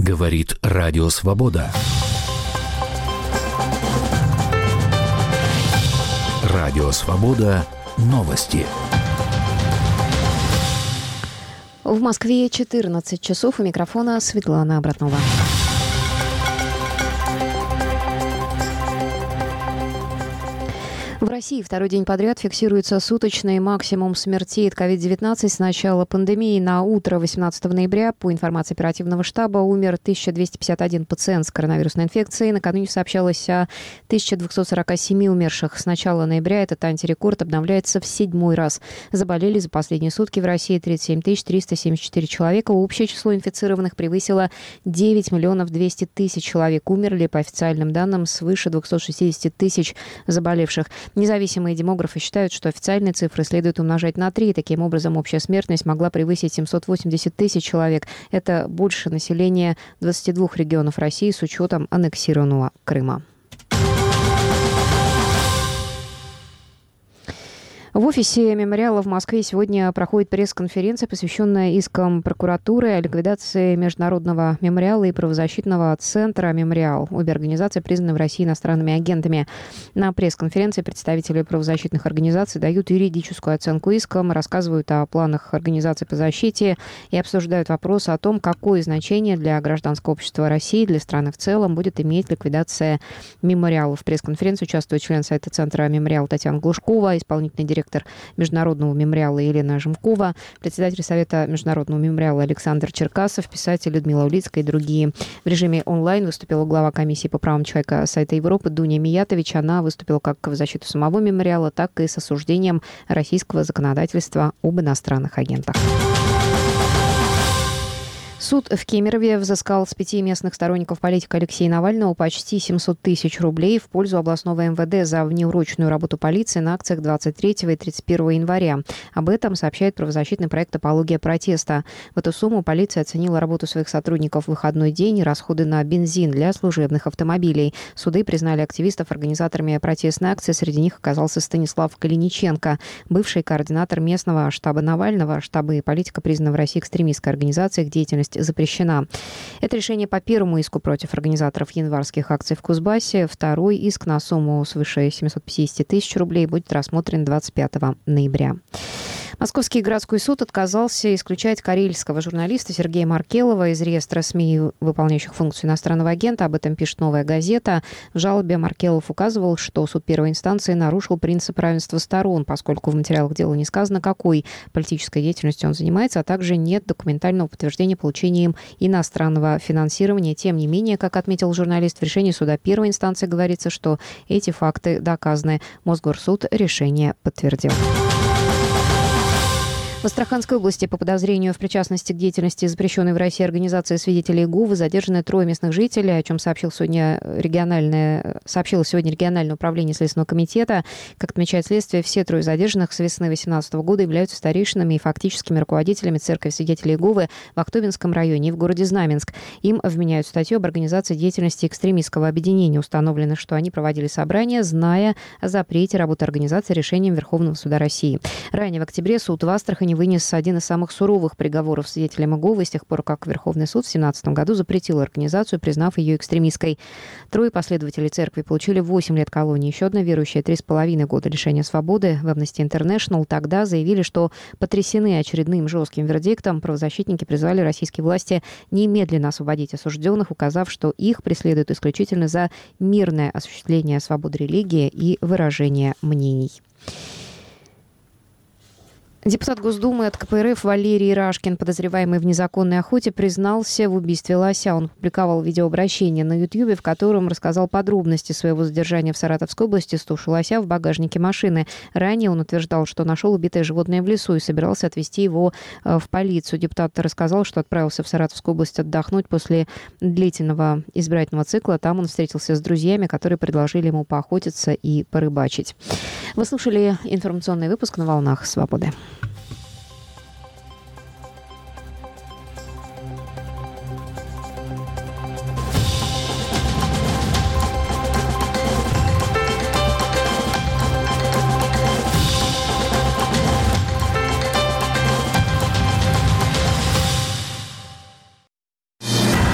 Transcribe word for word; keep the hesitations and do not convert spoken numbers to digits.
Говорит Радио Свобода. Радио Свобода. Новости. В Москве четырнадцать часов. У микрофона Светлана Обратнова. В России второй день подряд фиксируется суточный максимум смертей от ковид девятнадцать с начала пандемии. На утро восемнадцатого ноября, по информации оперативного штаба, умер тысяча двести пятьдесят один пациент с коронавирусной инфекцией. Накануне сообщалось о тысяча двести сорок семь умерших. С начала ноября этот антирекорд обновляется в седьмой раз. Заболели за последние сутки в России тридцать семь тысяч триста семьдесят четыре человека. Общее число инфицированных превысило девять миллионов двести тысяч человек. Умерли, по официальным данным, свыше двести шестьдесят тысяч заболевших. Независимые демографы считают, что официальные цифры следует умножать на три. Таким образом, общая смертность могла превысить семьсот восемьдесят тысяч человек. Это больше населения двадцати двух регионов России с учетом аннексированного Крыма. В офисе мемориала в Москве сегодня проходит пресс-конференция, посвященная искам прокуратуры о ликвидации Международного мемориала и правозащитного центра «Мемориал». Обе организации признаны в России иностранными агентами. На пресс-конференции представители правозащитных организаций дают юридическую оценку искам, рассказывают о планах организаций по защите и обсуждают вопрос о том, какое значение для гражданского общества России, для страны в целом будет иметь ликвидация мемориала. В пресс-конференции участвует член сайта центра «Мемориал» Татьяна Глушкова, исполнительный директор Международного мемориала Елена Жемкова, председатель Совета Международного мемориала Александр Черкасов, писатель Людмила Улицкая и другие. В режиме онлайн выступила глава комиссии по правам человека Совета Европы Дуня Миятович. Она выступила как в защиту самого мемориала, так и с осуждением российского законодательства об иностранных агентах. Суд в Кемерове взыскал с пяти местных сторонников политика Алексея Навального почти семьсот тысяч рублей в пользу областного эм вэ дэ за внеурочную работу полиции на акциях двадцать третьего и тридцать первого января. Об этом сообщает правозащитный проект «Апология протеста». В эту сумму полиция оценила работу своих сотрудников в выходной день и расходы на бензин для служебных автомобилей. Суды признали активистов организаторами протестной акции. Среди них оказался Станислав Калиниченко, бывший координатор местного штаба Навального. Штабы политика признаны в России экстремистской организацией, их деятельность запрещена. Это решение по первому иску против организаторов январских акций в Кузбассе. Второй иск на сумму свыше семьсот пятьдесят тысяч рублей будет рассмотрен двадцать пятого ноября. Московский городской суд отказался исключать карельского журналиста Сергея Маркелова из реестра СМИ, выполняющих функцию иностранного агента. Об этом пишет «Новая газета». В жалобе Маркелов указывал, что суд первой инстанции нарушил принцип равенства сторон, поскольку в материалах дела не сказано, какой политической деятельностью он занимается, а также нет документального подтверждения получения им иностранного финансирования. Тем не менее, как отметил журналист, в решении суда первой инстанции говорится, что эти факты доказаны. Мосгорсуд решение подтвердил. В Астраханской области по подозрению в причастности к деятельности запрещенной в России организации свидетелей Иеговы задержаны трое местных жителей, о чем сообщил сегодня региональное, сообщило сегодня региональное управление Следственного комитета. Как отмечает следствие, все трое задержанных с весны две тысячи восемнадцатого года являются старейшинами и фактическими руководителями церкви свидетелей Иеговы в Ахтубинском районе и в городе Знаменск. Им вменяют статью об организации деятельности экстремистского объединения. Установлено, что они проводили собрания, зная о запрете работы организации решением Верховного суда России. Ранее в октябре суд в Астрахани вынес один из самых суровых приговоров свидетелям Иеговы с тех пор, как Верховный суд в две тысячи семнадцатом году запретил организацию, признав ее экстремистской. Трое последователей церкви получили восемь лет колонии. Еще одна верующая — три с половиной года лишения свободы. В Amnesty International тогда заявили, что потрясены очередным жестким вердиктом. Правозащитники призвали российские власти немедленно освободить осужденных, указав, что их преследуют исключительно за мирное осуществление свободы религии и выражение мнений. Депутат Госдумы от ка пэ эр эф Валерий Рашкин, подозреваемый в незаконной охоте, признался в убийстве лося. Он опубликовал видеообращение на Ютьюбе, в котором рассказал подробности своего задержания в Саратовской области с тушей лося в багажнике машины. Ранее он утверждал, что нашел убитое животное в лесу и собирался отвезти его в полицию. Депутат рассказал, что отправился в Саратовскую область отдохнуть после длительного избирательного цикла. Там он встретился с друзьями, которые предложили ему поохотиться и порыбачить. Вы слушали информационный выпуск на «Волнах Свободы».